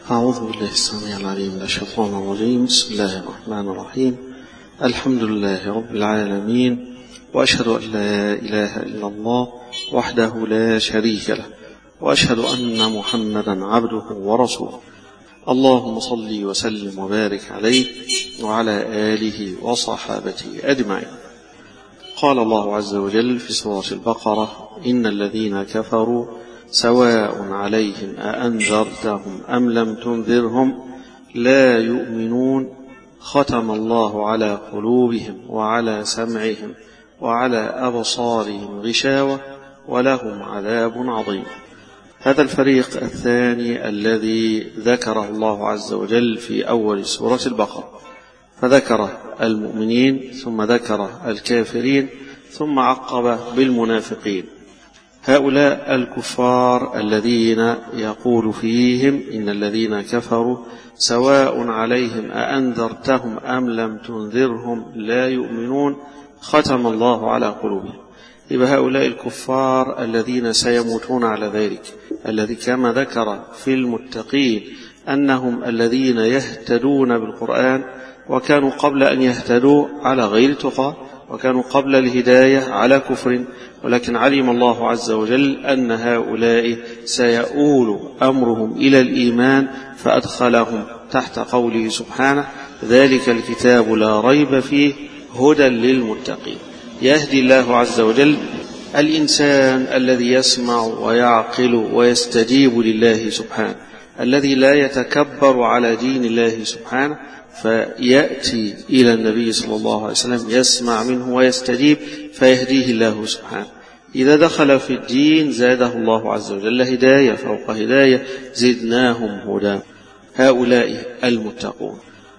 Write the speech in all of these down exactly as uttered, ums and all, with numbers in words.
أعوذ بالله السميع العليم من الشيطان الرجيم. بسم الله الرحمن الرحيم. الحمد لله رب العالمين، وأشهد أن لا إله إلا الله وحده لا شريك له، وأشهد أن محمدا عبده ورسوله. اللهم صل وسلم وبارك عليه وعلى آله وصحابته أجمعين. قال الله عز وجل في سورة البقرة: إن الذين كفروا سواء عليهم أأنذرتهم أم لم تنذرهم لا يؤمنون ختم الله على قلوبهم وعلى سمعهم وعلى أبصارهم غشاوة ولهم عذاب عظيم. هذا الفريق الثاني الذي ذكره الله عز وجل في أول سورة البقرة، فذكر المؤمنين ثم ذكر الكافرين ثم عقب بالمنافقين. هؤلاء الكفار الذين يقول فيهم: إن الذين كفروا سواء عليهم أأنذرتهم أم لم تنذرهم لا يؤمنون ختم الله على قلوبهم. يبقى هؤلاء الكفار الذين سيموتون على ذلك، الذي كما ذكر في المتقين أنهم الذين يهتدون بالقرآن، وكانوا قبل أن يهتدوا على غير تقى، وكانوا قبل الهداية على كفر، ولكن علم الله عز وجل أن هؤلاء سيؤول أمرهم إلى الإيمان فأدخلهم تحت قوله سبحانه: ذلك الكتاب لا ريب فيه هدى للمتقين. يهدي الله عز وجل الإنسان الذي يسمع ويعقل ويستجيب لله سبحانه، الذي لا يتكبر على دين الله سبحانه، فيأتي إلى النبي صلى الله عليه وسلم يسمع منه ويستجيب فيهديه الله سبحانه. إذا دخل في الدين زاده الله عز وجل هداية فوق هداية، زدناهم هدى. هؤلاء المتقون.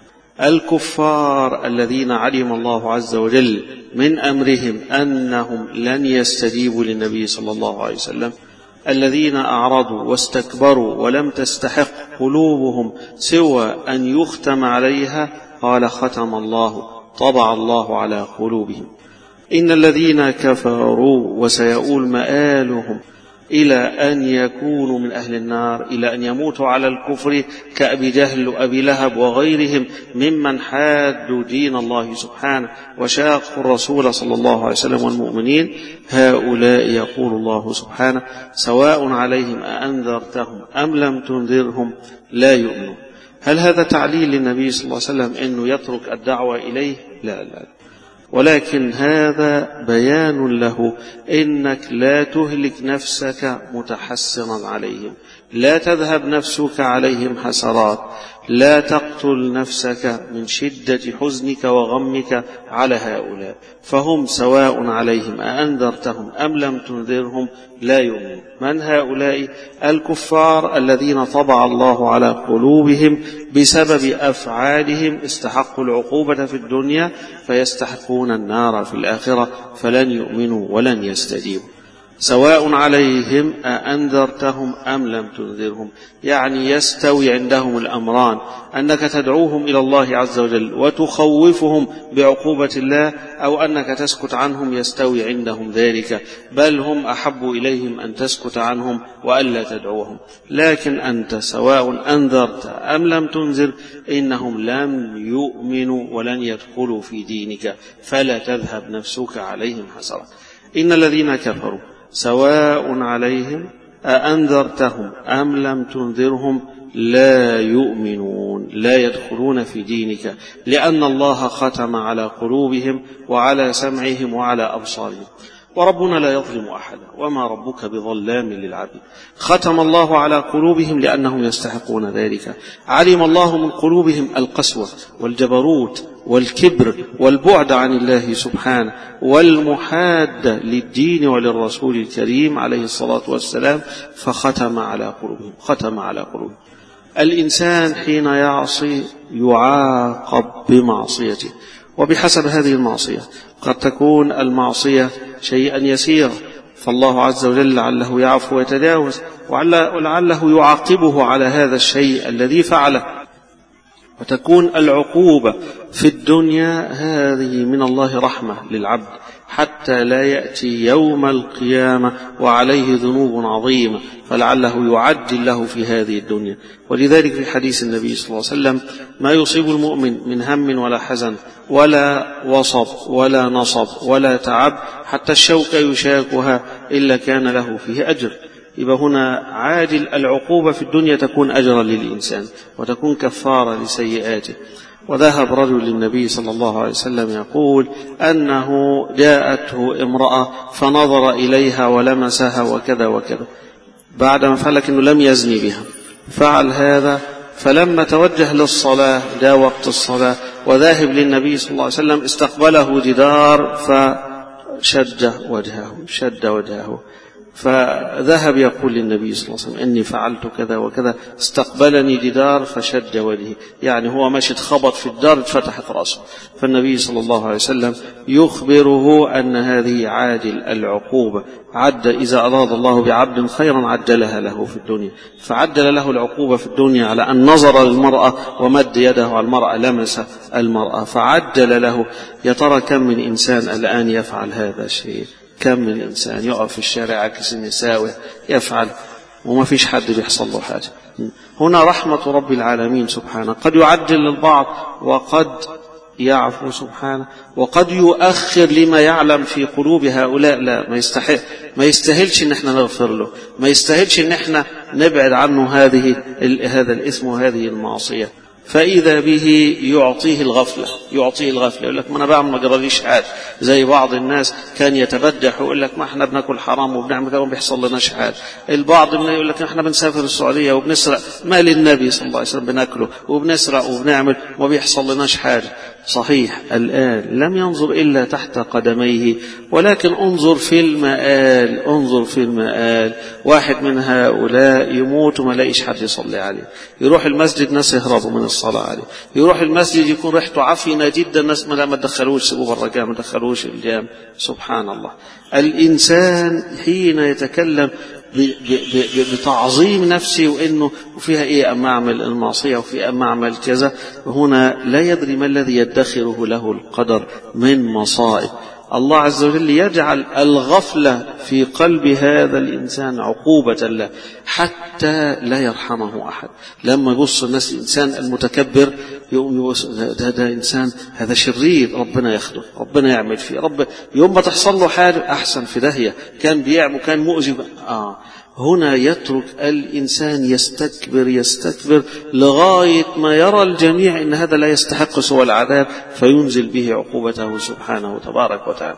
الكفار الذين علم الله عز وجل من أمرهم أنهم لن يستجيبوا للنبي صلى الله عليه وسلم، الذين أعرضوا واستكبروا ولم تستحق قلوبهم سوى أن يختم عليها، قال: ختم الله، طبع الله على قلوبهم. إن الذين كفروا، وسيؤول مآلهم إلى أن يكونوا من أهل النار، إلى أن يموتوا على الكفر كأبي جهل وأبي لهب وغيرهم ممن حادوا دين الله سبحانه وشاقوا الرسول صلى الله عليه وسلم والمؤمنين. هؤلاء يقول الله سبحانه: سواء عليهم أأنذرتهم أم لم تنذرهم لا يؤمنون. هل هذا تعليل للنبي صلى الله عليه وسلم أنه يترك الدعوة إليه؟ لا لا، ولكن هذا بيان له إنك لا تهلك نفسك متحسرا عليهم، لا تذهب نفسك عليهم حسرات، لا تقتل نفسك من شدة حزنك وغمك على هؤلاء، فهم سواء عليهم أأنذرتهم أم لم تنذرهم لا يؤمنون. من هؤلاء؟ الكفار الذين طبع الله على قلوبهم بسبب أفعالهم، استحقوا العقوبة في الدنيا فيستحقون النار في الآخرة، فلن يؤمنوا ولن يستجيبوا. سواء عليهم أأنذرتهم أم لم تنذرهم، يعني يستوي عندهم الأمران، أنك تدعوهم إلى الله عز وجل وتخوفهم بعقوبة الله، أو أنك تسكت عنهم، يستوي عندهم ذلك، بل هم أحب إليهم أن تسكت عنهم وألا تدعوهم. لكن أنت سواء أنذرت أم لم تنذر، إنهم لم يؤمنوا ولن يدخلوا في دينك، فلا تذهب نفسك عليهم حسرة. إن الذين كفروا سواء عليهم أأنذرتهم أم لم تنذرهم لا يؤمنون، لا يدخلون في دينك، لأن الله ختم على قلوبهم وعلى سمعهم وعلى أبصارهم. وربنا لا يظلم أحدا وما ربك بظلام للعبيد. ختم الله على قلوبهم لأنهم يستحقون ذلك. علم الله من قلوبهم القسوة والجبروت والكبر والبعد عن الله سبحانه والمحادة للدين وللرسول الكريم عليه الصلاة والسلام، فختم على قلوبهم. ختم على قلوبهم. الإنسان حين يعصي يعاقب بمعصيته، وبحسب هذه المعصية. قد تكون المعصية شيئا يسيرا، فالله عز وجل لعله يعفو ويتجاوز، ولعله يعاقبه على هذا الشيء الذي فعله. وتكون العقوبة في الدنيا هذه من الله رحمة للعبد حتى لا يأتي يوم القيامة وعليه ذنوب عظيمة فلعله يعجل له في هذه الدنيا. ولذلك في حديث النبي صلى الله عليه وسلم: ما يصيب المؤمن من هم ولا حزن ولا وصب ولا نصب ولا تعب حتى الشوكة يشاكها إلا كان له فيه أجر. يبقى هنا عاجل العقوبة في الدنيا تكون أجرا للإنسان وتكون كفارة لسيئاته. وذهب رجل للنبي صلى الله عليه وسلم يقول أنه جاءته امرأة فنظر إليها ولمسها وكذا وكذا، بعدما فعلك أنه لم يزني بها، فعل هذا. فلما توجه للصلاة جاء وقت الصلاة وذاهب للنبي صلى الله عليه وسلم استقبله جدار فشد وجهه شد وجهه فذهب يقول للنبي صلى الله عليه وسلم: إني فعلت كذا وكذا، استقبلني جدار فشد وجهي، يعني هو ماشي اتخبط في الدار فتحت رأسه. فالنبي صلى الله عليه وسلم يخبره أن هذه عاجل العقوبة، عد إذا أراد الله بعبد خيرا عجلها له في الدنيا، فعجل له العقوبة في الدنيا على أن نظر للمرأة ومد يده على المرأة لمس المرأة فعجل له. يا ترى كم من إنسان الآن يفعل هذا الشيء؟ كم من إنسان يقف في الشارع عكس النساء يفعل وما فيش حد بيحصل له حاجة. هنا رحمة رب العالمين سبحانه، قد يعجل للبعض وقد يعفو سبحانه، وقد يؤخر لما يعلم في قلوب هؤلاء لا ما يستحق ما يستاهلش ان احنا نغفر له، ما يستاهلش ان احنا نبعد عنه هذه هذا الإثم وهذه المعصية. فإذا به يعطيه الغفلة يعطيه الغفلة يقول لك: ما أنا بعمل ما جراليش حاجة. زي بعض الناس كان يتبدح ويقول لك: ما احنا بناكل حرام وبنعمل كده وما بيحصل لناش حاجة. البعض من يقول لك: احنا بنسافر السعودية وبنسرق مال النبي صلى الله عليه وسلم بناكله وبنسرق وبنعمل وما بيحصل لناش حاجة. صحيح الآن لم ينظر إلا تحت قدميه، ولكن انظر في المآل انظر في المآل. واحد من هؤلاء يموت وما لاقيش حد يصلي عليه، يروح المسجد ناس يهربوا من الصلاة عليه، يروح المسجد يكون ريحته عفنة جدا، ناس ما ما تدخلوش سيبوه برا جامع ما تدخلوش الجامع. سبحان الله. الإنسان حين يتكلم بتعظيم نفسه وإنه وفيها إيه أما أعمل المعصية وفي أما أعمل كذا، هنا لا يدري ما الذي يدخره له القدر من مصائب. الله عز وجل يجعل الغفلة في قلب هذا الإنسان عقوبة له حتى لا يرحمه أحد. لما يبص الناس الإنسان المتكبر يقوم يبص ده, ده إنسان هذا شرير، ربنا ياخده، ربنا يعمل فيه، رب يوم ما تحصل له حاجة أحسن في داهية، كان بيعمل كان مؤذي. آه هنا يترك الإنسان يستكبر يستكبر لغاية ما يرى الجميع إن هذا لا يستحق سوى العذاب فينزل به عقوبته سبحانه وتبارك وتعالى.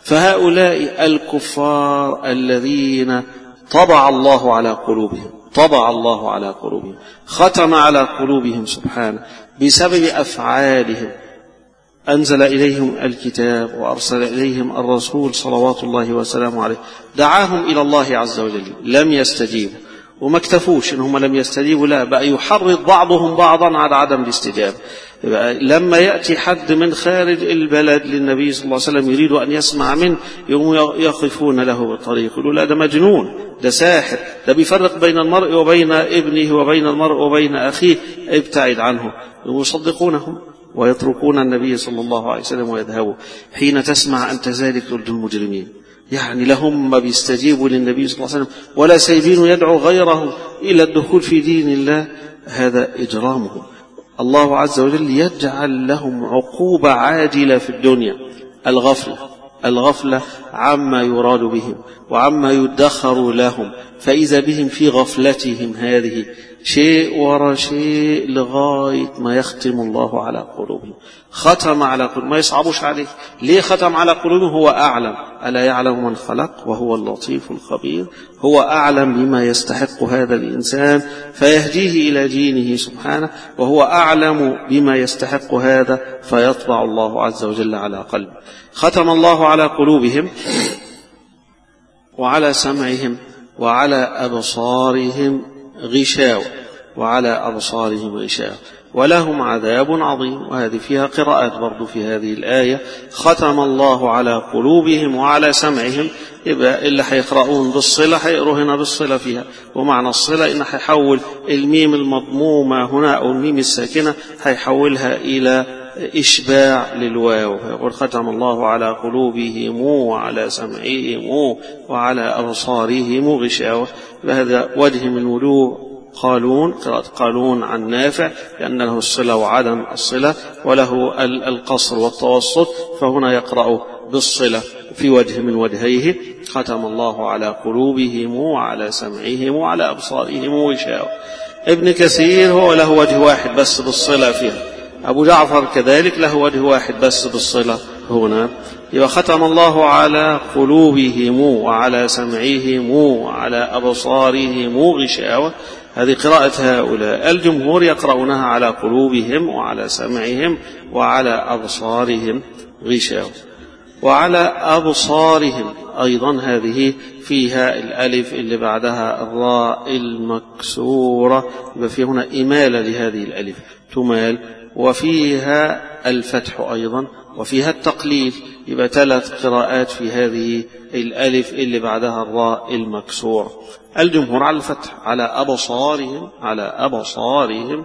فهؤلاء الكفار الذين طبع الله على قلوبهم طبع الله على قلوبهم ختم على قلوبهم سبحانه بسبب أفعالهم، أنزل إليهم الكتاب وأرسل إليهم الرسول صلوات الله وسلامه عليه، دعاهم إلى الله عز وجل، لم يستجيبوا وما اكتفوش إنهم لم يستجيبوا، لا بقى يحرض بعضهم بعضا على عدم الاستجابة. لما يأتي حد من خارج البلد للنبي صلى الله عليه وسلم يريد أن يسمع منه يقوم يقفون له بالطريق يقولوا: لا ده مجنون، ده ساحر، ده بيفرق بين المرء وبين ابنه وبين المرء وبين أخيه، ابتعد عنه. يصدقونهم ويتركون النبي صلى الله عليه وسلم ويذهبوا. حين تسمع أنت ذلك تقول: دول المجرمين، يعني لهم ما بيستجيبوا للنبي صلى الله عليه وسلم ولا سايبين يدعو غيره إلى الدخول في دين الله، هذا إجرامهم. الله عز وجل يجعل لهم عقوبة عاجلة في الدنيا، الغفلة الغفلة عما يراد بهم وعما يدخر لهم، فإذا بهم في غفلتهم هذه شيء وراء شيء لغاية ما يختم الله على قلوبهم. ختم على قلوبهم، ما يصعبوش عليه. ليه ختم على قلوبهم؟ هو أعلم، ألا يعلم من خلق وهو اللطيف الخبير. هو أعلم بما يستحق هذا الإنسان فيهديه إلى دينه سبحانه، وهو أعلم بما يستحق هذا فيطبع الله عز وجل على قلبه. ختم الله على قلوبهم وعلى سمعهم وعلى أبصارهم غشاوة. وعلى أبصارهم غشاوة ولهم عذاب عظيم. وهذه فيها قراءات برضو في هذه الآية. ختم الله على قلوبهم وعلى سمعهم، يبقى اللي هيقرؤون بالصلة هيقروا هنا بالصلة فيها، ومعنى الصلة إن هيحول الميم المضمومة هنا أو الميم الساكنة هيحولها إلى إشباع للواو، يقول ختم الله على قلوبهم وعلى سمعهم وعلى أبصارهم غشاوة. فهذا وجه من وجوه قالون، قراءة قالون عن نافع، لأن له الصلة وعدم الصلة، وله القصر والتوسط، فهنا يقرأ بالصلة في وجه من وجهيه. ختم الله على قلوبهم وعلى سمعهم وعلى أبصارهم غشاوة. ابن كثير هو له وجه واحد بس بالصلة فيها، أبو جعفر كذلك له وجه واحد بس بالصلة هنا. يبقى ختم الله على قلوبهم وعلى سمعهم وعلى أبصارهم غشاوة. هذه قراءة هؤلاء. الجمهور يقرؤونها على قلوبهم وعلى سمعهم وعلى أبصارهم غشاوة. وعلى أبصارهم أيضا هذه فيها الألف اللي بعدها الراء المكسورة، يبقى في هنا إمالة لهذه الألف تمال، وفيها الفتح أيضا، وفيها التقليل. يبقى ثلاث قراءات في هذه الألف اللي بعدها الراء المكسور. الجمهور على الفتح على أبصارهم، على أبصارهم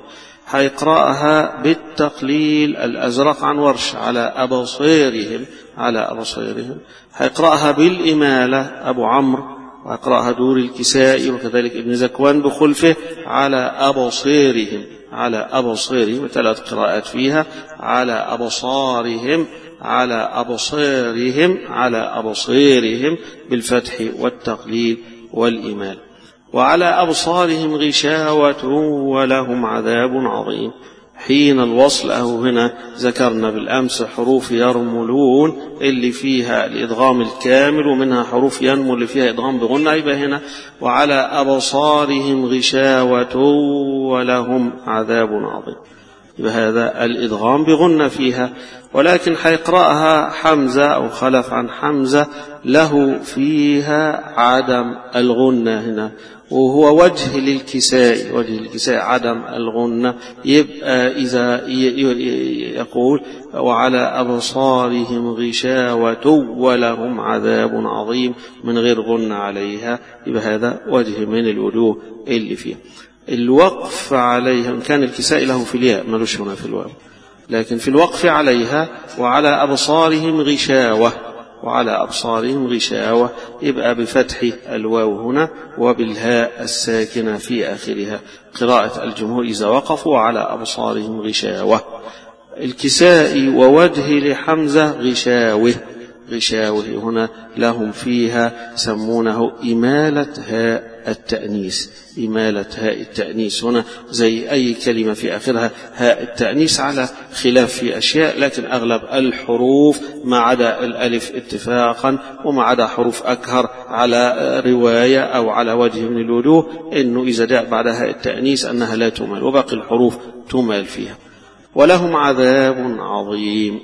هيقرأها بالتقليل الأزرق عن ورش على أبصارهم، على أبصارهم هيقرأها بالإمالة أبو عمرو، ويقرأها دور الكسائي وكذلك ابن زكوان بخلفه على أبصارهم، على أبصارهم. ثلاث قراءات فيها على أبصارهم، على أبصارهم، على أبصارهم بالفتح والتقليل والإمال. وعلى أبصارهم غشاوة ولهم عذاب عظيم. حين الوصل أهو هنا ذكرنا بالأمس حروف يرملون اللي فيها الإدغام الكامل، ومنها حروف ينمو اللي فيها إدغام بغنة، يبقى هنا وعلى أبصارهم غشاوة ولهم عذاب عظيم، يبقى هذا الإدغام بغنة فيها. ولكن حيقرأها حمزة أو خلف عن حمزة له فيها عدم الغنة هنا، وهو وجه للكساء، وجه الكساء عدم الغنة. يبقى إذا يقول وعلى أبصارهم غشاوة ولهم عذاب عظيم من غير غنة عليها، يبقى هذا وجه من الوجوه اللي فيها. الوقف عليها إن كان الكساء له في الياء ملوش هنا في الواو، لكن في الوقف عليها وعلى أبصارهم غشاوة، وعلى أبصارهم غشاوة يبقى بفتح الواو هنا وبالهاء الساكنة في آخرها. قراءة الجمهور إذا وقفوا على أبصارهم غشاوة. الكساء ووجه لحمزة غشاوة، غشاوة هنا لهم فيها سمونه إمالة هاء التأنيس، إمالة هاء التأنيس هنا زي أي كلمة في آخرها هاء التأنيس على خلاف في أشياء، لكن أغلب الحروف ما عدا الألف اتفاقا وما عدا حروف أكهر على رواية أو على وجه من الوجوه إنه إذا جاء بعدها هاء التأنيس أنها لا تمال، وباقي الحروف تمال فيها. ولهم عذاب عظيم.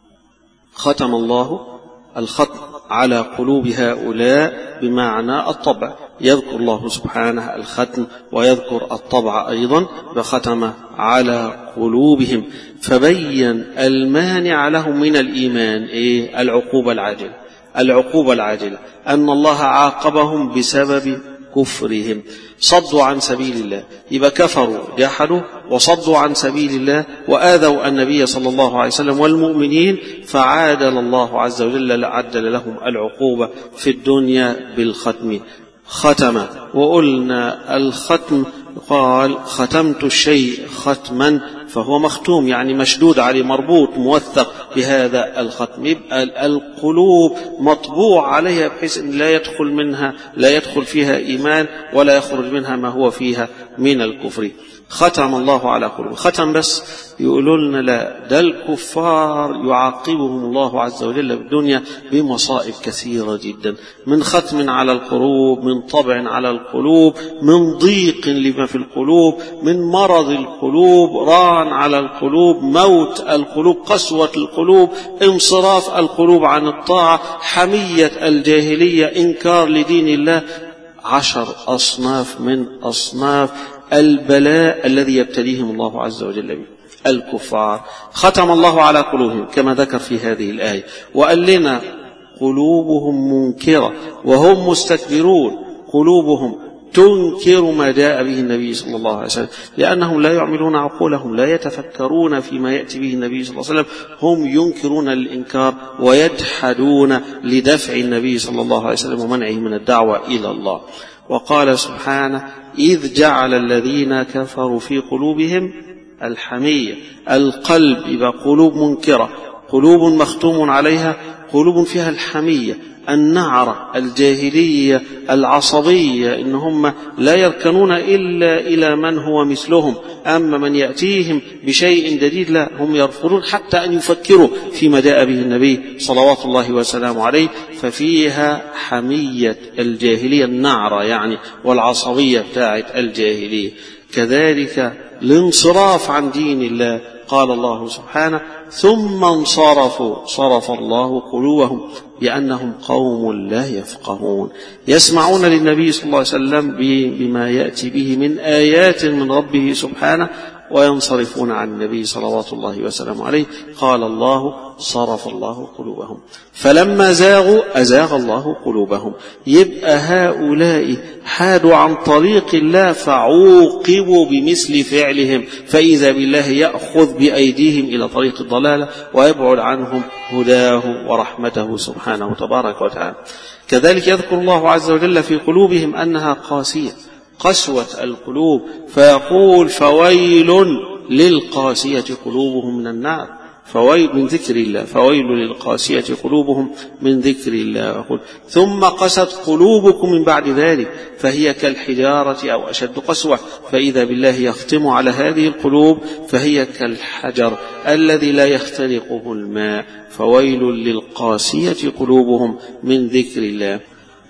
ختم الله الختم على قلوب هؤلاء بمعنى الطبع، يذكر الله سبحانه الختم ويذكر الطبع أيضا، فختم على قلوبهم فبين المانع لهم من الإيمان إيه؟ العقوبة العاجلة، العقوبة العاجلة أن الله عاقبهم بسبب كفرهم، صدوا عن سبيل الله، يبقى كفروا جحدوا وصدوا عن سبيل الله وآذوا النبي صلى الله عليه وسلم والمؤمنين، فعادل الله عز وجل عدل لهم العقوبة في الدنيا بالختم. ختم، وقلنا الختم قال ختمت الشيء ختما فهو مختوم، يعني مشدود عليه مربوط موثق بهذا الختم، يبقى القلوب مطبوع عليها بحيث أن لا يدخل منها لا يدخل فيها إيمان ولا يخرج منها ما هو فيها من الكفر. ختم الله على قلوب، ختم بس يقولوا لنا لا، ده الكفار يعاقبهم الله عز وجل بالدنيا بمصائب كثيرة جدا، من ختم على القلوب، من طبع على القلوب، من ضيق لما في القلوب، من مرض القلوب، ران على القلوب، موت القلوب، قسوة القلوب، انصراف القلوب عن الطاعة، حمية الجاهلية، إنكار لدين الله. عشر أصناف من أصناف البلاء الذي يبتليهم الله عز وجل به. الكفار ختم الله على قلوبهم كما ذكر في هذه الآية، وقال لنا قلوبهم منكرة وهم مستكبرون، قلوبهم تنكر ما جاء به النبي صلى الله عليه وسلم، لأنهم لا يعملون عقولهم، لا يتفكرون فيما يأتي به النبي صلى الله عليه وسلم، هم ينكرون الإنكار ويجحدون لدفع النبي صلى الله عليه وسلم ومنعه من الدعوة إلى الله. وقال سبحانه: إذ جعل الذين كفروا في قلوبهم الحمية. القلب يبقى قلوب منكرة، قلوب مختوم عليها، قلوب فيها الحمية، النعرة، الجاهلية، العصبية، إن هم لا يركنون إلا إلى من هو مثلهم، أما من يأتيهم بشيء جديد لا، هم يرفضون حتى أن يفكروا فيما جاء به النبي صلوات الله وسلامه عليه. ففيها حمية الجاهلية، النعرة يعني، والعصبية بتاعت الجاهلية. كذلك الانصراف عن دين الله، قال الله سبحانه: ثم انصرفوا صرف الله قلوبهم بأنهم قوم لا يفقهون. يسمعون للنبي صلى الله عليه وسلم بما يأتي به من آيات من ربه سبحانه، وينصرفون عن النبي صلوات الله وسلامه عليه. قال الله: صرف الله قلوبهم. فلما زاغوا أزاغ الله قلوبهم. يبقى هؤلاء حادوا عن طريق الله فعوقبوا بمثل فعلهم، فإذا بالله يأخذ بأيديهم إلى طريق الضلالة ويبعد عنهم هداه ورحمته سبحانه تبارك وتعالى. كذلك يذكر الله عز وجل في قلوبهم أنها قاسية، قسوة القلوب، فيقول: فويل للقاسية قلوبهم من النار، فويل من ذكر الله، فويل للقاسية قلوبهم من ذكر الله. يقول: ثم قست قلوبكم من بعد ذلك فهي كالحجارة أو أشد قسوة. فإذا بالله يختم على هذه القلوب فهي كالحجر الذي لا يخترقه الماء، فويل للقاسية قلوبهم من ذكر الله.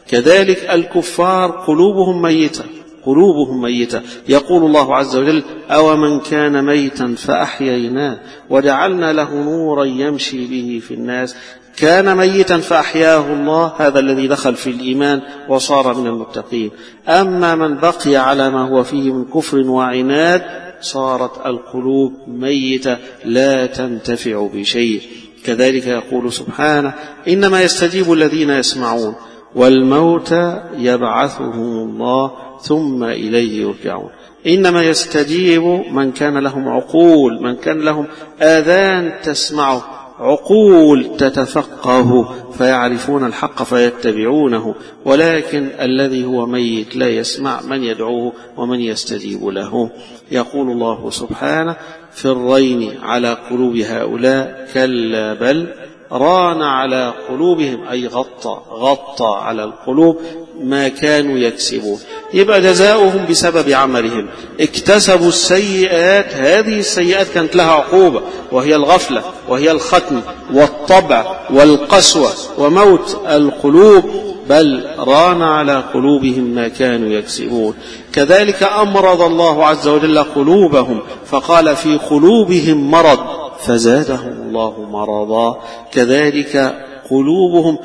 كذلك الكفار قلوبهم ميتة، قلوبهم ميتة. يقول الله عز وجل: أومن كان ميتا فأحييناه وجعلنا له نورا يمشي به في الناس. كان ميتا فأحياه الله، هذا الذي دخل في الإيمان وصار من المتقين. أما من بقي على ما هو فيه من كفر وعناد صارت القلوب ميتة لا تنتفع بشيء. كذلك يقول سبحانه: إنما يستجيب الذين يسمعون والموتى يبعثهم الله ثم إليه يرجعون. إنما يستجيب من كان لهم عقول، من كان لهم آذان تسمعه، عقول تتفقه فيعرفون الحق فيتبعونه. ولكن الذي هو ميت لا يسمع من يدعوه ومن يستجيب له. يقول الله سبحانه: في الرين على قلوب هؤلاء كلا بل ران على قلوبهم، أي غطى غطى على القلوب ما كانوا يكسبون. يبقى جزاؤهم بسبب عملهم، اكتسبوا السيئات، هذه السيئات كانت لها عقوبة، وهي الغفلة وهي الختم والطبع والقسوة وموت القلوب، بل ران على قلوبهم ما كانوا يكسبون. كذلك أمرض الله عز وجل قلوبهم فقال: في قلوبهم مرض فزادهم الله مرضا. كذلك قلوبهم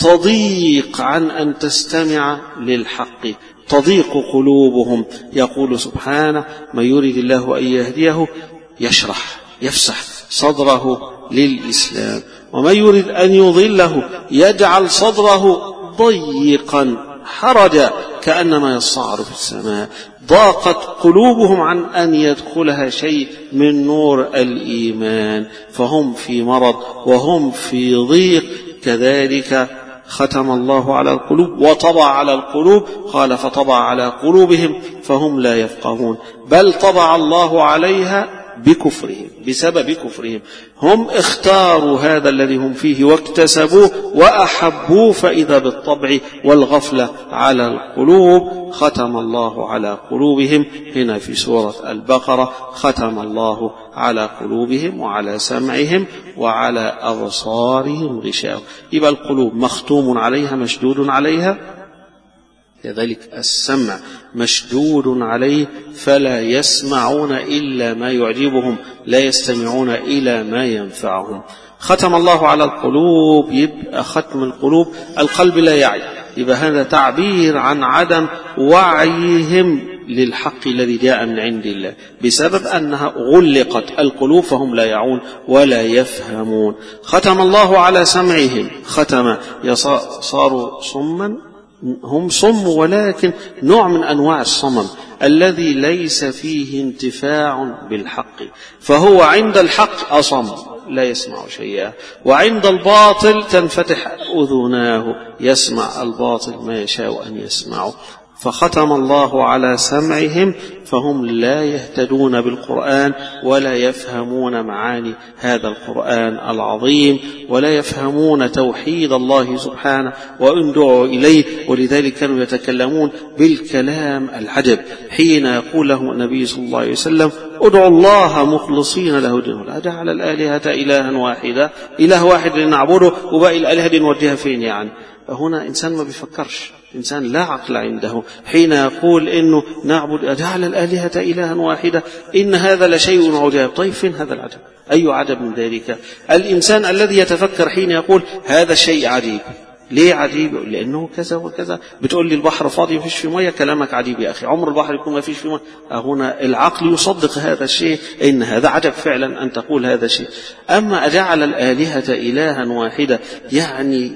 تضيق عن أن تستمع للحق، تضيق قلوبهم. يقول سبحانه: من يريد الله أن يهديه يشرح يفسح صدره للإسلام، ومن يريد أن يضله يجعل صدره ضيقا حرجا كأنما يصعد في السماء. ضاقت قلوبهم عن أن يدخلها شيء من نور الإيمان، فهم في مرض وهم في ضيق. كذلك ختم الله على القلوب وطبع على القلوب، قال: فطبع على قلوبهم فهم لا يفقهون، بل طبع الله عليها بكفرهم، بسبب كفرهم. هم اختاروا هذا الذي هم فيه واكتسبوه وأحبوه، فإذا بالطبع والغفلة على القلوب ختم الله على قلوبهم. هنا في سورة البقرة: ختم الله على قلوبهم وعلى سمعهم وعلى أبصارهم غشاوة. يبقى القلوب مختوم عليها، مشدود عليها. كذلك السمع مشدود عليه، فلا يسمعون إلا ما يعجبهم، لا يستمعون إلى ما ينفعهم. ختم الله على القلوب، يبقى ختم القلوب، القلب لا يعي، يبقى هذا تعبير عن عدم وعيهم للحق الذي جاء من عند الله بسبب أنها غلقت القلوب فهم لا يعون ولا يفهمون. ختم الله على سمعهم، ختم صاروا صما، هم صم ولكن نوع من أنواع الصمم الذي ليس فيه انتفاع بالحق، فهو عند الحق أصم لا يسمع شيئا، وعند الباطل تنفتح أذناه يسمع الباطل ما يشاء أن يسمعه. فختم الله على سمعهم فهم لا يهتدون بالقرآن ولا يفهمون معاني هذا القرآن العظيم ولا يفهمون توحيد الله سبحانه وإن دعوا إليه. ولذلك كانوا يتكلمون بالكلام العجب حين يقول له النبي صلى الله عليه وسلم ادعوا الله مخلصين له الدين، أجعل الآلهة إلها واحدا، إله واحد لنعبده وباقي الآلهة نوديها فين يعني؟ هنا إنسان ما بيفكرش، إنسان لا عقل عنده حين يقول إنه نعبد أجعل الآلهة إلها واحدة، إن هذا لشيء عجاب. طيب فين هذا العجب؟ أي عجب من ذلك؟ الإنسان الذي يتفكر حين يقول هذا الشيء عجيب. ليه عجيب؟ لأنه كذا وكذا. بتقول لي البحر فاضي ما فيش فيه مية، كلامك عجيب يا أخي. عمر البحر يكون ما فيش فيه مية؟ هنا العقل يصدق هذا الشيء، إن هذا عجب فعلا أن تقول هذا الشيء. أما أجعل الآلهة إلها واحدة يعني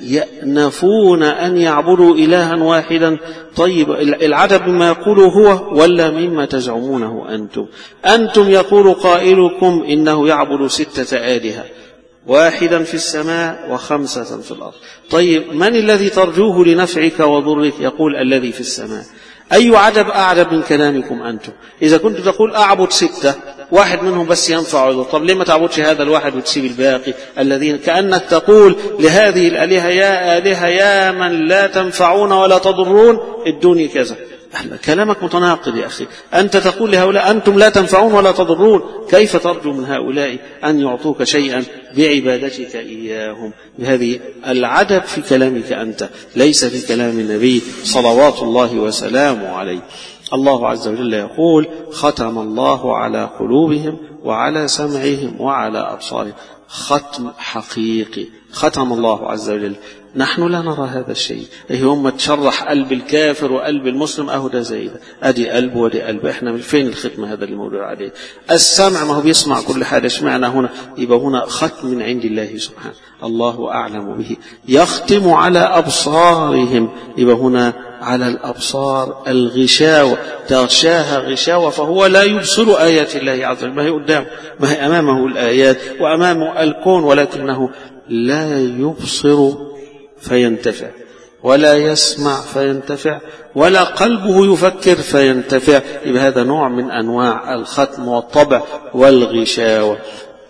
يأنفون أن يعبدوا إلها واحدا. طيب العجب مما يقوله هو ولا مما تزعمونه أنتم؟ أنتم يقول قائلكم إنه يعبد ستة آلهة، واحدا في السماء وخمسة في الأرض. طيب من الذي ترجوه لنفعك وضرك؟ يقول الذي في السماء. أي عجب أعجب من كلامكم أنتم؟ إذا كنت تقول أعبد ستة واحد منهم بس ينفع ويضر، طب ليه ما تعبدش هذا الواحد وتسيب الباقي الذين؟ كأنك تقول لهذه الآلهة يا آلهة يا من لا تنفعون ولا تضرون ادوني كذا. كلامك متناقض يا أخي. أنت تقول لهؤلاء أنتم لا تنفعون ولا تضرون، كيف ترجو من هؤلاء أن يعطوك شيئا بعبادتك إياهم؟ هذه العجب في كلامك أنت، ليس في كلام النبي صلوات الله وسلامه عليه. الله عز وجل يقول ختم الله على قلوبهم وعلى سمعهم وعلى أبصارهم. ختم حقيقي، ختم الله عز وجل. نحن لا نرى هذا الشيء. هم تشرح قلب الكافر وقلب المسلم أهو ده زي ده، أدي قلب ودي قلب. إحنا من فين الختم هذا اللي موجود عليه؟ السمع ما هو بيسمع كل حاجة، اشمعنا هنا؟ يبقى هنا ختم من عند الله سبحانه، الله أعلم به. يختم على أبصارهم، يبقى هنا على الأبصار الغشاوة، تغشاها غشاوة فهو لا يبصر آيات الله عز وجل. ما هي قدامه، ما هي أمامه الآيات وأمامه الكون، ولكنه لا يبصر فينتفع ولا يسمع فينتفع ولا قلبه يفكر فينتفع. يبقى هذا نوع من أنواع الختم والطبع والغشاوة.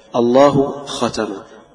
الله ختم.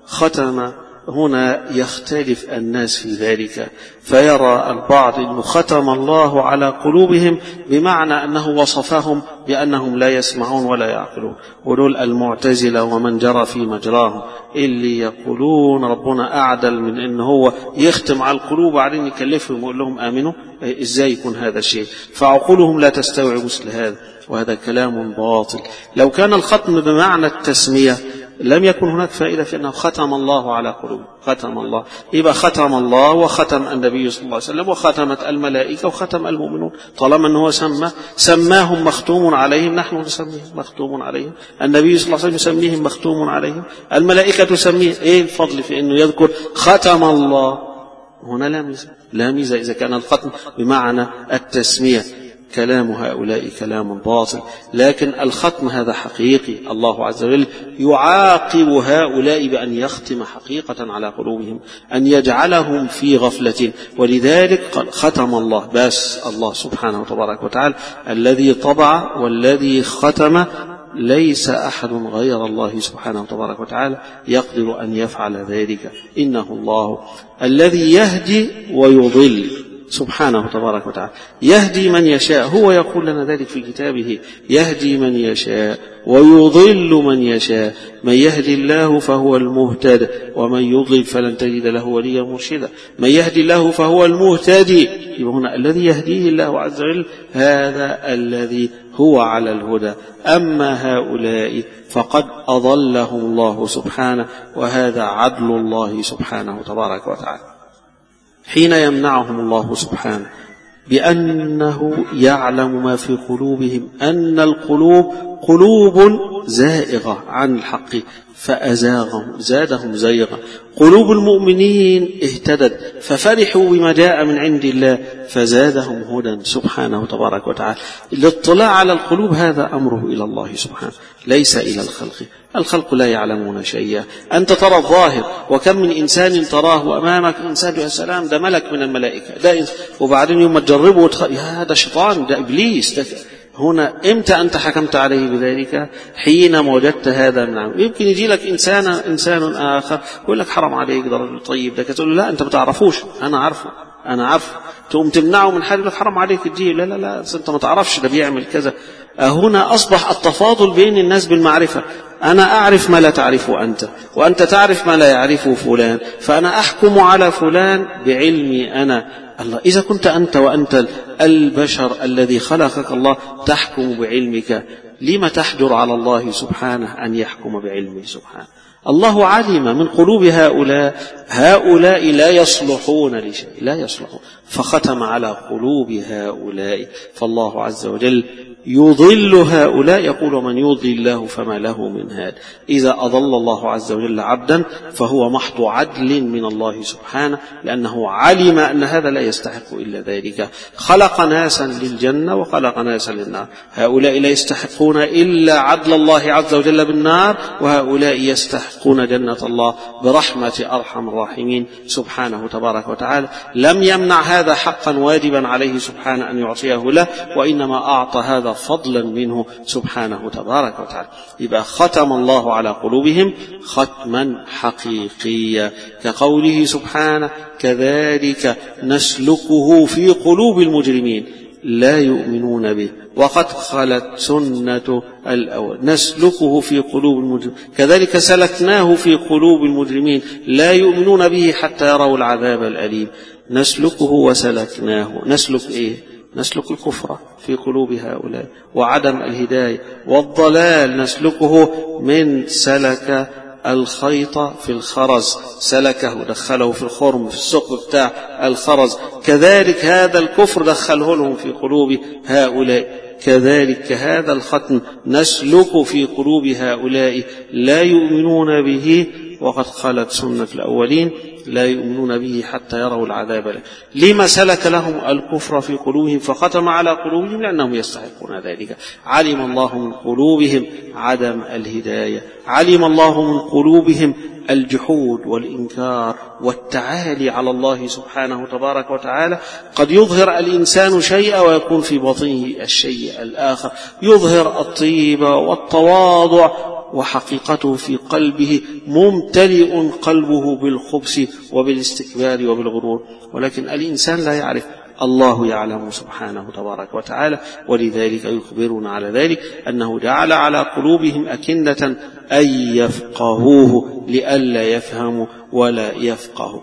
ختم هنا يختلف الناس في ذلك، فيرى البعض أنه ختم الله على قلوبهم بمعنى أنه وصفهم بأنهم لا يسمعون ولا يعقلون، ودول المعتزلة ومن جرى في مجراهم اللي يقولون ربنا أعدل من أنه هو يختم على القلوب وبعدين يكلفهم ويقول لهم آمنوا. إزاي يكون هذا الشيء؟ فعقولهم لا تستوعب مثل هذا، وهذا كلام باطل. لو كان الختم بمعنى التسمية لم يكن هناك فائدة في أنه ختم الله على قلوبهم. ختم الله يبقى ختم الله وختم النبي صلى الله عليه وسلم وختمت الملائكة وختم المؤمنون. طالما أنه سمى سماهم مختوم عليهم، نحن نسميهم مختوم عليهم، النبي صلى الله عليه وسلم يسميهم مختوم عليهم، الملائكة تسميه. إيه الفضل في أنه يذكر ختم الله؟ هنا لا ميزة، لا ميزة إذا كان الختم بمعنى التسمية. كلام هؤلاء كلام باطل، لكن الختم هذا حقيقي. الله عز وجل يعاقب هؤلاء بأن يختم حقيقة على قلوبهم، أن يجعلهم في غفلة. ولذلك قال ختم الله، بس الله سبحانه وتبارك وتعالى الذي طبع والذي ختم، ليس أحد غير الله سبحانه وتبارك وتعالى يقدر أن يفعل ذلك. إنه الله الذي يهدي ويضل سبحانه تبارك وتعالى، يهدي من يشاء، هو يقول لنا ذلك في كتابه، يهدي من يشاء ويضل من يشاء، من يهدي الله فهو المهتد ومن يضل فلن تجد له وليا مرشدا. من يهدي الله فهو المهتدي، يبقى هنا الذي يهديه الله عز وجل هذا الذي هو على الهدى. أما هؤلاء فقد أضلهم الله سبحانه، وهذا عدل الله سبحانه تبارك وتعالى. حين يمنعهم الله سبحانه بأنه يعلم ما في قلوبهم أن القلوب قلوب زائغة عن الحق فأزاغهم زادهم زيغا. قلوب المؤمنين اهتدت ففرحوا بما جاء من عند الله فزادهم هدى سبحانه تبارك وتعالى. الاطلاع على القلوب هذا أمره إلى الله سبحانه ليس إلى الخلق. الخلق لا يعلمون شيئا. أنت ترى الظاهر، وكم من إنسان تراه أمامك إنسان يا سلام ده ملك من الملائكة ده، وبعدين يوم تجربه وتخ... يا هذا شيطان ده إبليس ده. هنا إمتى أنت حكمت عليه بذلك؟ حينما وجدت هذا من عمل. يمكن يجي لك إنسان إنسان آخر يقول لك حرام عليك ده رجل طيب ده، تقول له لا أنت ما تعرفوش، أنا عارفه أنا عارفه، تقوم تمنعه من حاجة لك حرام عليك تجي لا لا لا أنت ما تعرفش ده بيعمل كذا. هنا أصبح التفاضل بين الناس بالمعرفة. أنا أعرف ما لا تعرفه أنت، وأنت تعرف ما لا يعرفه فلان، فأنا أحكم على فلان بعلمي أنا. الله، إذا كنت أنت وأنت البشر الذي خلقك الله تحكم بعلمك، لما تحجر على الله سبحانه أن يحكم بعلمه سبحانه؟ الله علم من قلوب هؤلاء، هؤلاء لا يصلحون لشيء، لا يصلحون، فختم على قلوب هؤلاء. فالله عز وجل يضل هؤلاء، يقول من يضل الله فما له من هاد. إذا أضل الله عز وجل عبدا فهو محض عدل من الله سبحانه، لأنه علم أن هذا لا يستحق إلا ذلك. خلق ناسا للجنة وخلق ناسا للنار، هؤلاء لا يستحقون إلا عدل الله عز وجل بالنار، وهؤلاء يستحقون جنة الله برحمة أرحم الراحمين سبحانه تبارك وتعالى. لم يمنع هذا حقا واجبا عليه سبحانه أن يعطيه له، وإنما أعطى هذا فضلا منه سبحانه تبارك وتعالى. يبقى ختم الله على قلوبهم ختما حقيقيا، كقوله سبحانه كذلك نسلكه في قلوب المجرمين لا يؤمنون به وقد خلت سنة الأول. نسلكه في قلوب المجرمين كذلك سلكناه في قلوب المجرمين لا يؤمنون به حتى يروا العذاب الأليم. نسلكه وسلكناه، نسلك إيه؟ نسلك الكفر في قلوب هؤلاء وعدم الهداية والضلال. نسلكه من سلك الخيط في الخرز، سلكه دخله في الخرم في الثقب بتاع الخرز، كذلك هذا الكفر دخله لهم في قلوب هؤلاء. كذلك هذا الختم نسلك في قلوب هؤلاء لا يؤمنون به وقد خلت سنة الأولين، لا يؤمنون به حتى يروا العذاب. لما سلك لهم الكفر في قلوبهم فختم على قلوبهم؟ لأنهم يستحقون ذلك. علم الله من قلوبهم عدم الهداية، علم الله من قلوبهم الجحود والإنكار والتعالي على الله سبحانه تبارك وتعالى. قد يظهر الإنسان شيئا ويكون في باطنه الشيء الآخر، يظهر الطيب والتواضع وحقيقته في قلبه ممتلئ قلبه بالخبث وبالاستكبار وبالغرور، ولكن الإنسان لا يعرف. الله يعلم سبحانه تبارك وتعالى، ولذلك يخبرنا على ذلك أنه جعل على قلوبهم أكنة أن يفقهوه لئلا يفهموا ولا يفقهوا.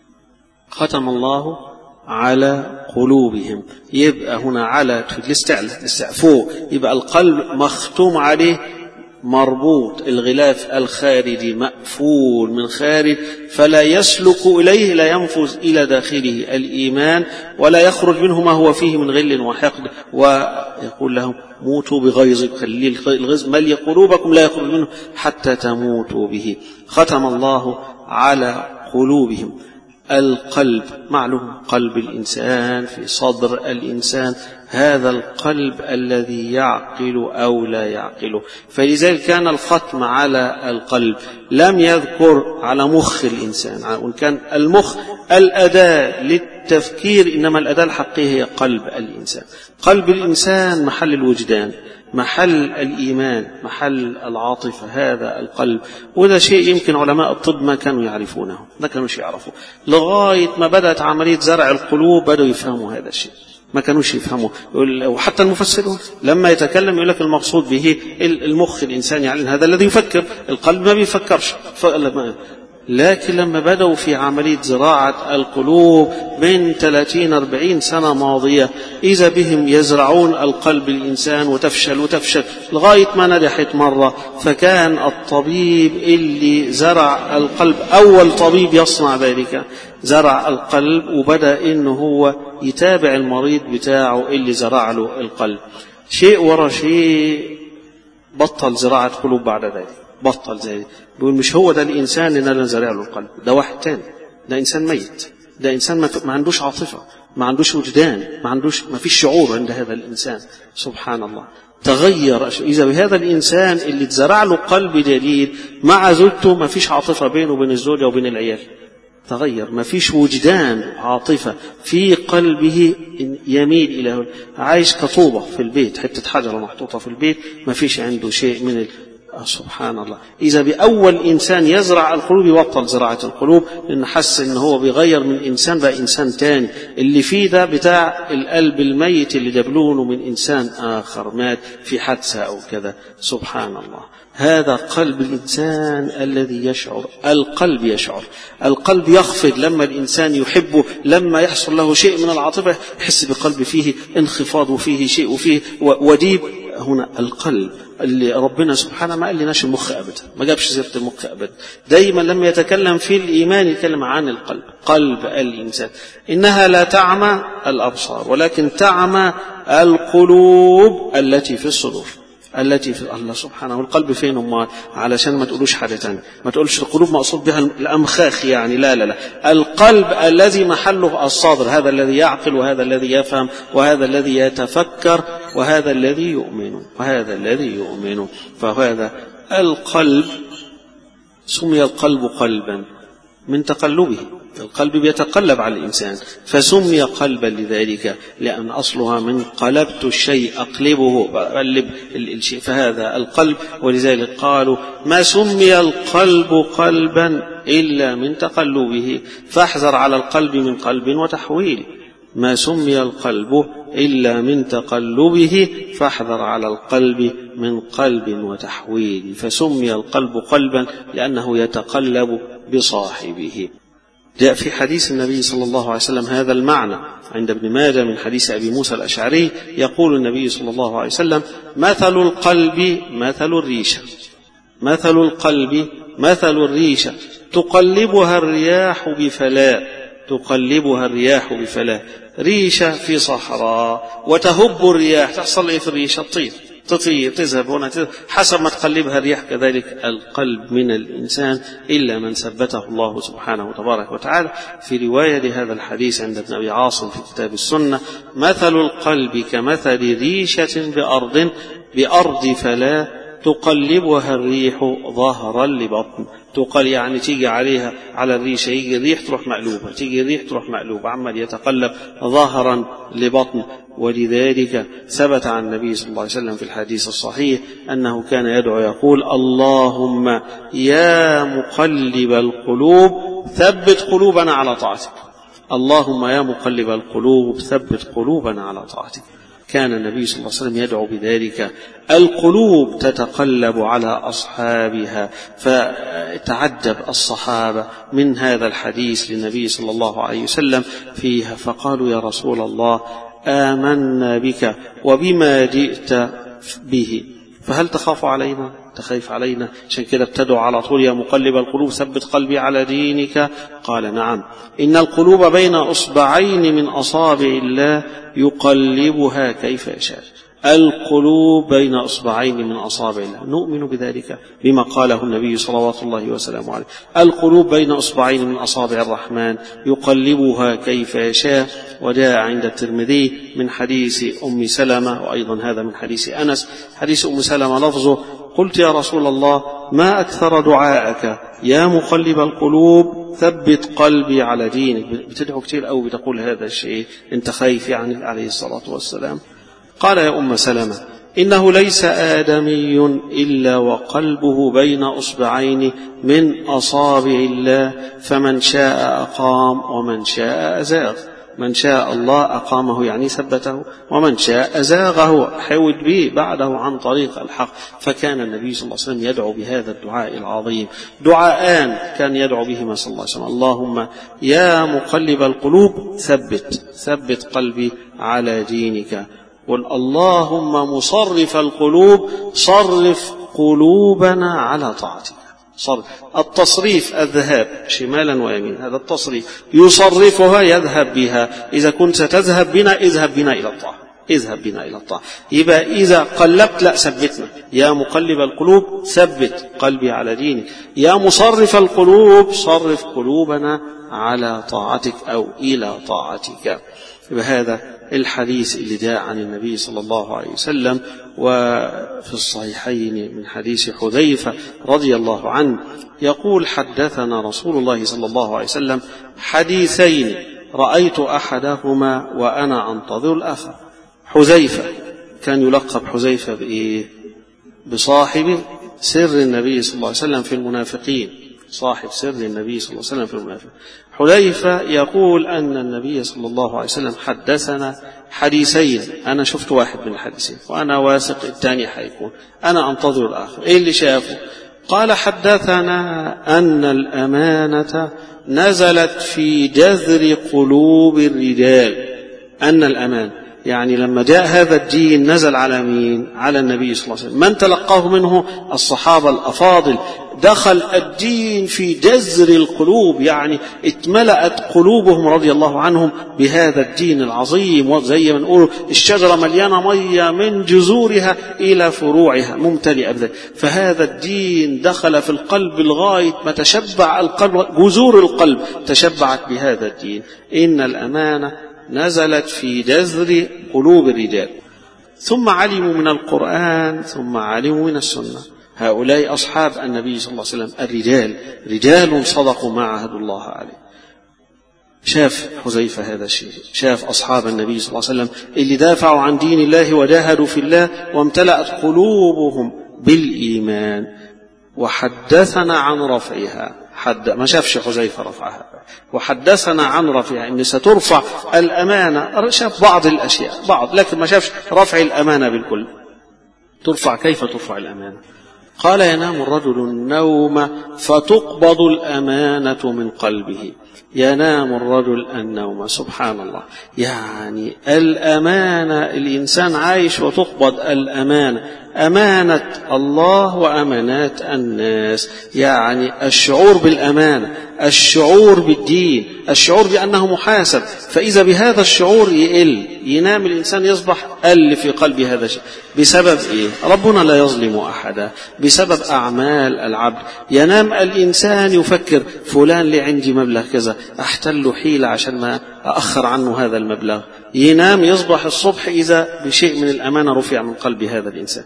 ختم الله على قلوبهم، يبقى هنا على الاستعفاء، يبقى القلب مختوم عليه مربوط، الغلاف الخارجي مقفول من خارج فلا يسلك إليه، لا ينفذ إلى داخله الإيمان ولا يخرج منه ما هو فيه من غل وحقد. ويقول لهم موتوا بغيظكم، خلي الغيظ ملي قلوبكم لا يخرج منه حتى تموتوا به. ختم الله على قلوبهم. القلب معلوم، قلب الإنسان في صدر الإنسان، هذا القلب الذي يعقل أو لا يعقل، فلذلك كان الختم على القلب. لم يذكر على مخ الإنسان، وإن كان المخ الأداة للتفكير، إنما الأداة الحقيقية هي قلب الإنسان. قلب الإنسان محل الوجدان، محل الإيمان، محل العاطفة، هذا القلب. وده شيء يمكن علماء الطب ما كانوا يعرفونه، ما كانوش يعرفوا لغاية ما بدأت عملية زرع القلوب بدأوا يفهموا هذا الشيء، ما كانوش يفهموا. وحتى المفسرون لما يتكلم يقول لك المقصود به المخ الإنسان، يعني هذا الذي يفكر، القلب ما بيفكرش. لكن لما بدأوا في عملية زراعة القلوب من ثلاثين أربعين سنة ماضية إذا بهم يزرعون القلب الإنسان وتفشل وتفشل لغاية ما نجحت مرة. فكان الطبيب اللي زرع القلب أول طبيب يصنع ذلك، زرع القلب وبدأ إنه هو يتابع المريض بتاعه اللي زرع له القلب، شيء ورا شيء بطل زراعة قلوب بعد ذلك، بطل ذلك. بيقول مش هو ده الإنسان اللي أنا زرع له القلب، ده واحد تاني، ده إنسان ميت، ده إنسان ما عندوش عاطفة، ما عندوش وجدان، ما عندوش ما فيش شعور عند هذا الإنسان. سبحان الله، تغير. إذا بهذا الإنسان اللي تزرع له قلب جديد مع زوجته ما فيش عاطفة بينه وبين الزوجة وبين العيال، تغير، ما فيش وجدان عاطفة في قلبه يميل إلى، عايش كطوبة في البيت، حتة حجرة محطوطة في البيت، ما فيش عنده شيء من ال... سبحان الله. إذا بأول إنسان يزرع القلوب يبطل زراعة القلوب، لأن حس إن هو بيغير من إنسان بقى إنسان تاني، اللي فيه ده بتاع القلب الميت اللي جابلونه من إنسان آخر مات في حادثة أو كذا. سبحان الله، هذا قلب الإنسان الذي يشعر، القلب يشعر، القلب يخفض لما الإنسان يحبه، لما يحصل له شيء من العاطفة يحس بقلب فيه انخفاض وفيه شيء وفيه وديب. هنا القلب اللي ربنا سبحانه ما قال لناش المخ أبدا، ما جابش سيرة المخ أبدا، دايما لما يتكلم في الإيمان يتكلم عن القلب، قلب الإنسان. إنها لا تعمى الأبصار ولكن تعمى القلوب التي في الصدور، التي في الله سبحانه. والقلب فين أمال؟ علشان ما تقولوش حاجة تانية، ما تقولش القلوب مقصود بها الأمخاخ يعني، لا لا لا، القلب الذي محله الصدر، هذا الذي يعقل وهذا الذي يفهم وهذا الذي يتفكر وهذا الذي يؤمن وهذا الذي يؤمن. فهذا القلب سمي القلب قلبا من تقلبه، القلب بيتقلب على الإنسان فسمي قلبا لذلك، لأن أصلها من قلبت الشيء أقلبه، أقلب الشيء، فهذا القلب. ولذلك قالوا ما سمي القلب قلبا إلا من تقلبه، فاحذر على القلب من قلب وتحويل. ما سمي القلب إلا من تقلبه فاحذر على القلب من قلب وتحويل. فسمي القلب قلبا لأنه يتقلب بصاحبه. جاء في حديث النبي صلى الله عليه وسلم هذا المعنى عند ابن ماجه من حديث أبي موسى الأشعري، يقول النبي صلى الله عليه وسلم مثل القلب مثل الريشة، مثل القلب مثل الريشة تقلبها الرياح بفلاء، تقلبها الرياح بفلاء، ريشة في صحراء وتهب الرياح، تحصل ايه في الريشة؟ تطير، تطير، تذهب هنا تذهب حسب ما تقلبها الرياح. كذلك القلب من الإنسان إلا من ثبته الله سبحانه وتبارك وتعالى. في رواية لهذا الحديث عند ابن أبي عاصم في كتاب السنة مثل القلب كمثل ريشة بأرض بأرض فلا تقلبها الريح ظهرا لبطن، تقل يعني تيجي عليها على الريشة، يجي الريح تروح مقلوبة، تيجي الريح تروح مقلوبة، عمال يتقلب ظهرا لبطن. ولذلك ثبت عن النبي صلى الله عليه وسلم في الحديث الصحيح أنه كان يدعو يقول اللهم يا مقلب القلوب ثبت قلوبنا على طاعتك، اللهم يا مقلب القلوب ثبت قلوبنا على طاعتك. كان النبي صلى الله عليه وسلم يدعو بذلك. القلوب تتقلب على أصحابها، فتعجب الصحابة من هذا الحديث للنبي صلى الله عليه وسلم فيها، فقالوا يا رسول الله آمنا بك وبما جئت به، فهل تخاف علينا؟ تخاف علينا؟ عشان كده ابتدوا على طول يا مقلب القلوب ثبت قلبي على دينك. قال نعم، إن القلوب بين أصبعين من أصابع الله يقلبها كيف يشاء. القلوب بين أصبعين من أصابع الله، نؤمن بذلك بما قاله النبي صلوات الله وسلامه عليه. القلوب بين أصبعين من أصابع الرحمن يقلبها كيف يشاء. وجاء عند الترمذي من حديث أم سلمة، وأيضا هذا من حديث أنس، حديث أم سلمة لفظه قلت يا رسول الله ما أكثر دعائك يا مقلب القلوب ثبت قلبي على دينك. بتدعو كتير أو بتقول هذا الشيء، أنت خايف يعني عليه الصلاة والسلام. قال يا أم سلمة إنه ليس آدمي إلا وقلبه بين أصبعين من أصابع الله، فمن شاء أقام ومن شاء أزاغ. من شاء الله أقامه يعني ثبته، ومن شاء أزاغه حود به بعده عن طريق الحق. فكان النبي صلى الله عليه وسلم يدعو بهذا الدعاء العظيم. دعاءان كان يدعو بهما صلى الله عليه وسلم: اللهم يا مقلب القلوب ثبت ثبت قلبي على دينك، قل اللهم مصرف القلوب صرف قلوبنا على طاعتك. صرف التصريف الذهاب شمالا ويمين، هذا التصريف يصرفها يذهب بها. إذا كنت ستذهب بنا اذهب بنا إلى الطاعة، اذهب بنا إلى الطاعة. يبقى إذا قلبت لا ثبتنا، يا مقلب القلوب ثبت قلبي على دينك، يا مصرف القلوب صرف قلوبنا على طاعتك أو إلى طاعتك. بهذا الحديث اللي جاء عن النبي صلى الله عليه وسلم. وفي الصحيحين من حديث حذيفة رضي الله عنه يقول: حدثنا رسول الله صلى الله عليه وسلم حديثين رأيت أحدهما وأنا أنتظر الآخر. حذيفة كان يلقب حذيفة بإيه؟ بصاحب سر النبي صلى الله عليه وسلم في المنافقين، صاحب سر النبي صلى الله عليه وسلم في المنافقين. حذيفة يقول أن النبي صلى الله عليه وسلم حدثنا حديثين، أنا شفت واحد من الحديثين وأنا واثق الثاني حيكون، أنا أنتظر الآخر. إيه اللي شافه؟ قال: حدثنا أن الأمانة نزلت في جذر قلوب الرجال. أن الأمانة يعني لما جاء هذا الدين نزل على مين؟ على النبي صلى الله عليه وسلم. من تلقاه منه؟ الصحابة الأفاضل. دخل الدين في جذر القلوب، يعني اتملأت قلوبهم رضي الله عنهم بهذا الدين العظيم. وزي ما نقول الشجرة مليانة مية من جذورها إلى فروعها ممتلئة بذلك. فهذا الدين دخل في القلب لغاية ما تشبع القلب، جذور القلب تشبعت بهذا الدين. إن الأمانة نزلت في جذر قلوب الرجال. ثم علموا من القرآن ثم علموا من السنة. هؤلاء أصحاب النبي صلى الله عليه وسلم الرجال، رجال صدقوا ما عهدوا الله عليه. شاف حذيفة هذا الشيء، شاف أصحاب النبي صلى الله عليه وسلم اللي دافعوا عن دين الله وجاهدوا في الله وامتلأت قلوبهم بالإيمان. وحدثنا عن رفعها، حد ما شافش حذيفة رفعها، وحدثنا عن رفعها إن سترفع الأمانة. شاف بعض الأشياء بعض، لكن ما شافش رفع الأمانة بالكل. ترفع، كيف ترفع الأمانة؟ قال: ينام الرجل النوم فتقبض الأمانة من قلبه. ينام الرجل النوم، سبحان الله، يعني الأمانة الإنسان عايش وتقبض الأمانة، أمانة الله وأمانات الناس، يعني الشعور بالأمانة، الشعور بالدين، الشعور بأنه محاسب. فإذا بهذا الشعور يقل، ينام الإنسان يصبح قل في قلب هذا الشيء. بسبب إيه؟ ربنا لا يظلم أحدا، بسبب أعمال العبد. ينام الإنسان يفكر فلان لي عندي مبلغ كذا، أحتل حيلة عشان ما أأخر عنه هذا المبلغ. ينام يصبح الصبح إذا بشيء من الأمانة رفع من قلب هذا الإنسان،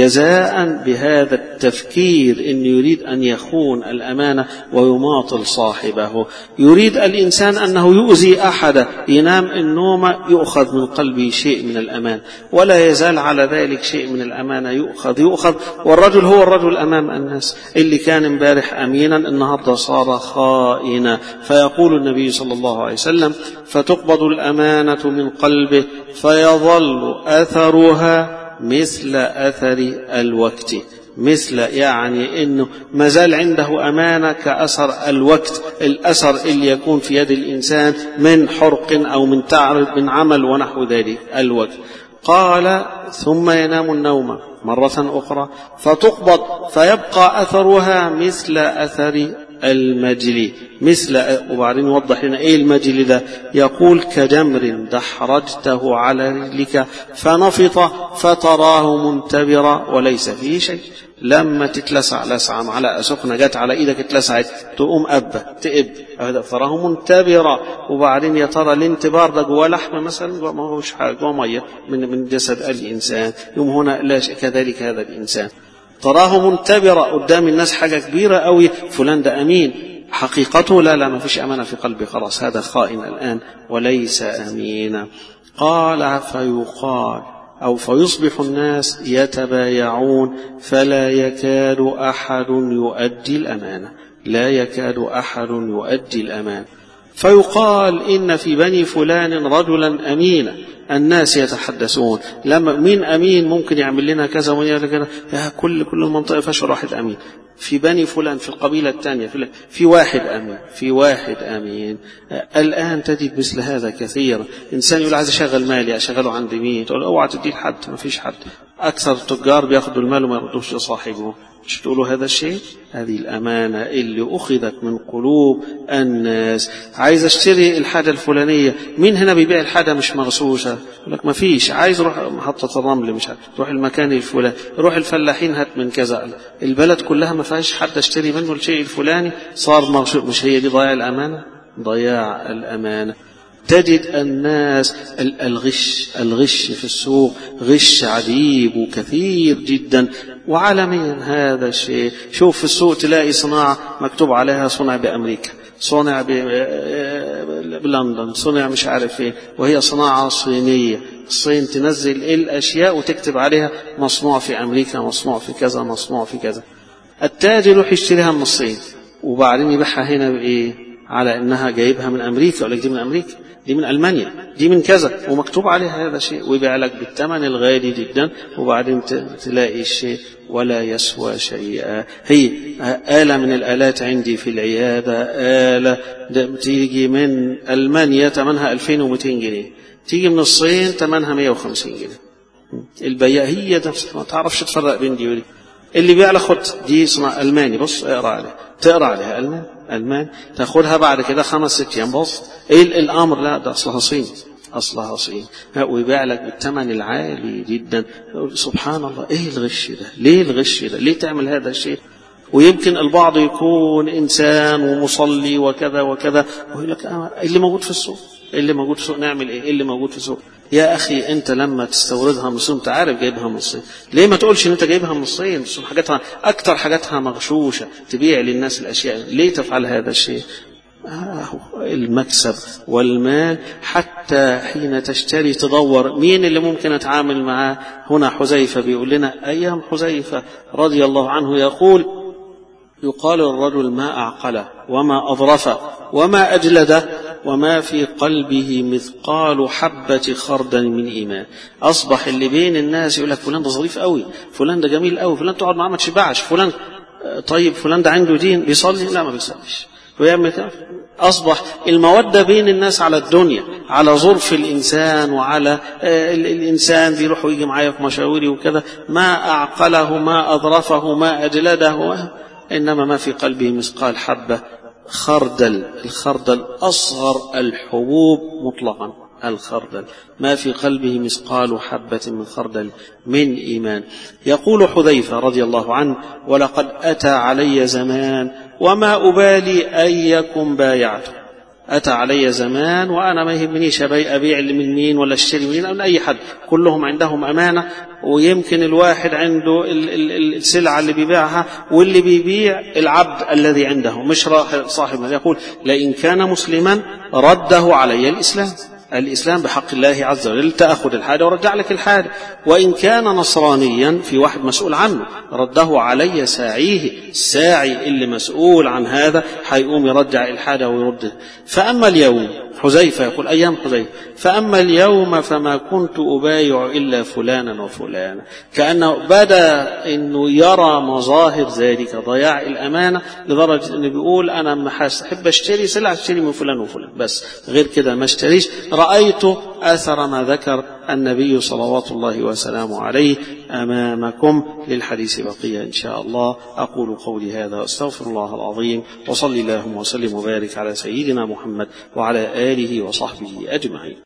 جزاء بهذا التفكير إنه يريد أن يخون الأمانة ويماطل صاحبه. يريد الإنسان أنه يؤذي أحدا، ينام النوم يؤخذ من قلبه شيء من الأمان، ولا يزال على ذلك شيء من الأمانة يؤخذ يؤخذ والرجل هو الرجل أمام الناس، اللي كان امبارح أمينا النهاردة صار خائنا. فيقول النبي صلى الله عليه وسلم: فتقبض الأمانة من قلبه فيظل أثرها مثل أثر الوقت. مثل يعني إنه ما زال عنده أمانة كأثر الوقت، الأثر اللي يكون في يد الإنسان من حرق أو من تعب من عمل ونحو ذلك الوقت. قال: ثم ينام النوم مرة أخرى فتقبض فيبقى أثرها مثل أثر المجلي. مثل، وبعدين يوضح لنا ايه المجلي ده. يقول: كجمر دحرجته على رجلك فنفط فتراه منتبرا وليس فيه شيء. لما تتلسع لسعة معلقة سخنة جت على ايدك اتلسعت تقوم أبة تقب، فراه منتبرا. وبعدين يا ترى الانتبار ده جواه لحمة مثلا؟ ما هوش حاجة، جواه مية من من جسد الإنسان. يوم هنا لا كذلك هذا الإنسان تراه منتبرا قدام الناس حاجة كبيرة قوي، فلان ده أمين. حقيقته لا لا ما فيش أمانة في قلبي، خلاص هذا خائن الآن وليس أمينا. قال: فيقال أو فيصبح الناس يتبايعون فلا يكاد أحد يؤدي الأمانة، لا يكاد أحد يؤدي الأمانة. فيقال إن في بني فلان رجلا أمينا، الناس يتحدثون لما مين أمين ممكن يعمل لنا كذا ومن يعمل كذا، كل كل المنطقة فيش واحد أمين. في بني فلان في القبيلة الثانية في, في واحد أمين في واحد أمين. الآن تجد مثل هذا كثيرا. إنسان يقول عايز أشغل مالي أشغله عند مين؟ تقول أوعى تديه لحد، ما فيش حد. أكثر التجار بياخدوا المال وما يردوش لصاحبه. مش تقولوا هذا الشيء؟ هذه الأمانة اللي أخذت من قلوب الناس. عايز أشتري الحاجة الفلانية، مين هنا بيبيع الحاجة مش مغسوسة؟ يقول لك ما فيش. عايز روح محطة الرمل، مش عارف روح المكان الفلاني، روح الفلاحين هات من كذا. البلد كلها ما فيهاش حد اشتري منه الشيء الفلاني، صار مغسوس. مش هي دي ضياع الأمانة؟ ضياع الأمانة. تجد الناس الغش الغش في السوق غش عجيب وكثير جدا وعالميا هذا الشيء. شوف في السوق تلاقي صناعة مكتوب عليها صنع بأمريكا، صنع بلندن، صنع مش عارف ايه، وهي صناعة صينية. الصين تنزل الأشياء وتكتب عليها مصنوع في أمريكا، مصنوع في كذا، مصنوع في كذا. التاجر يروح يشتريها من الصين وبعدين يبيعها هنا بإيه؟ على إنها جايبها من أمريكا، ولا دي من أمريكا، دي من ألمانيا، دي من كذا، ومكتوب عليها هذا الشيء، ويبيع لك بالثمن الغالي جدا، وبعدين تلاقي الشيء ولا يسوى شيئا. هي آلة من الآلات عندي في العيادة، آلة تيجي من ألمانيا ثمنها ألفين ومئتين جنيه، تيجي من الصين ثمنها مئة وخمسين جنيه. البياع هي نفسها ما تعرفش تفرق بين دي ودي. اللي بيع لك خد دي صنع ألماني، بص اقرا عليها، تقرا عليها ألمان ألمان، تاخدها بعد كده خمس ست أيام، بص ايه الأمر؟ لا ده أصلها صين، أصلها صين، ويبيع لك بالثمن العالي جدا. سبحان الله، ايه الغش ده؟ ليه الغش ده؟ ليه تعمل هذا الشيء؟ ويمكن البعض يكون إنسان ومصلي وكذا وكذا، ويقول لك آه اللي موجود في السوق، اللي موجود في السوق نعمل ايه؟ اللي موجود في السوق. يا أخي أنت لما تستوردها من الصين تعرف جايبها من الصين، ليه ما تقولش أن أنت جايبها من الصين؟ الصين حاجاتها أكتر حاجاتها مغشوشة، تبيع للناس الأشياء. ليه تفعل هذا الشيء؟ آه المكسب والمال. حتى حين تشتري تدور مين اللي ممكن أتعامل معاه. هنا حذيفة بيقول لنا أيام حذيفة رضي الله عنه يقول: يقال الرجل ما أعقله وما أظرفه وما أجلده وما في قلبه مثقال حبة خردل من إيمان. أصبح اللي بين الناس يقول لك فلان ده ظريف قوي، فلان ده جميل قوي، فلان تقعد معاه ما تشبعش، فلان طيب، فلان ده عنده دين، بيصلي لا ما بيصليش، ويعمل كده. أصبح المودة بين الناس على الدنيا، على ظرف الإنسان، وعلى الإنسان بيروح ويجي معايا في مشاوري وكذا. ما أعقله ما أظرفه ما أجلده، إنما ما في قلبه مثقال حبة خردل. الخردل أصغر الحبوب مطلقا، الخردل ما في قلبه مثقال حبة من خردل من إيمان. يقول حذيفة رضي الله عنه: ولقد أتى علي زمان وما أبالي أيكم بايعته. أتى علي زمان وأنا ما يهمنيش أبيع من مين ولا اشتري منين أو من أي حد، كلهم عندهم أمانة. ويمكن الواحد عنده السلعة اللي بيبيعها، واللي بيبيع العبد الذي عنده مش صاحبه. يقول: لئن كان مسلما رده علي الإسلام، الإسلام بحق الله عز وجل تأخذ الحاجة ورجع لك الحاجة. وإن كان نصرانيا في واحد مسؤول عنه رده علي ساعيه، الساعي اللي مسؤول عن هذا حيقوم يرجع الحاجة ويرده. فأما اليوم، حذيفة يقول أيام حذيفة: فأما اليوم فما كنت أبايع إلا فلانا وفلانا. كأنه بدأ أنه يرى مظاهر ذلك ضياع الأمانة، لدرجة أنه بيقول أنا ما حاسب أشتري سلعة أشتري من فلان وفلان بس، غير كده ما اشتريش. رأيت أثر ما ذكر النبي صلوات الله وسلامه عليه أمامكم. للحديث بقية إن شاء الله. أقول قولي هذا أستغفر الله العظيم، وصلي اللهم وسلم وبارك على سيدنا محمد وعلى آله وصحبه أجمعين.